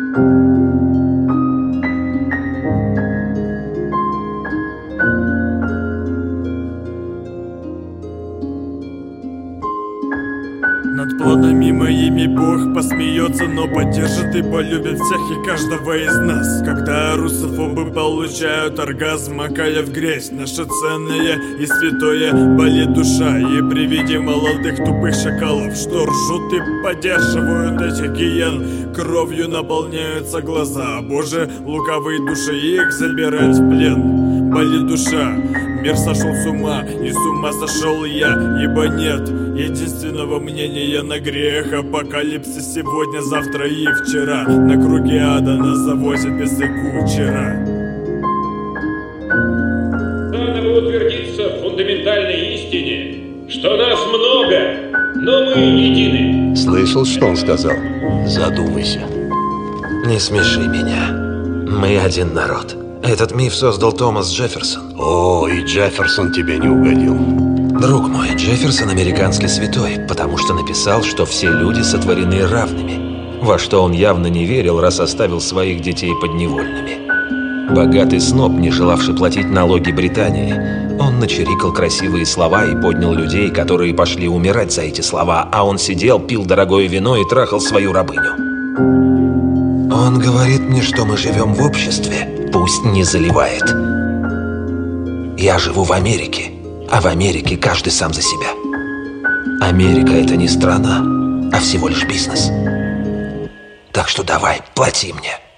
Над планами моими Бог посмеется, но поддержит и полюбит всех и каждого из нас. Когда русофобы получают оргазм, макая в грязь наше ценное и святое, болит душа. И при виде молодых тупых шакалов, что ржут и поддерживают этих гиен, кровью наполняются глаза. Боже, лукавые души, их забирают в плен. Болит душа, мир сошел с ума, и с ума сошел я, ибо нет единственного мнения на грех. Апокалипсис сегодня, завтра и вчера. На круге ада нас завозят без кучера. Надо утвердиться в фундаментальной истине, что нас много, но мы едины. Слышал, что он сказал? Задумайся. Не смеши меня. Мы один народ. Этот миф создал Томас Джефферсон. О, и Джефферсон тебе не угодил. Друг мой, Джефферсон американский святой, потому что написал, что все люди сотворены равными. Во что он явно не верил, раз оставил своих детей подневольными. Богатый сноб, не желавший платить налоги Британии, он начерикал красивые слова и поднял людей, которые пошли умирать за эти слова, а он сидел, пил дорогое вино и трахал свою рабыню. Он говорит мне, что мы живем в обществе, пусть не заливает. Я живу в Америке, а в Америке каждый сам за себя. Америка — это не страна, а всего лишь бизнес. Так что давай, плати мне.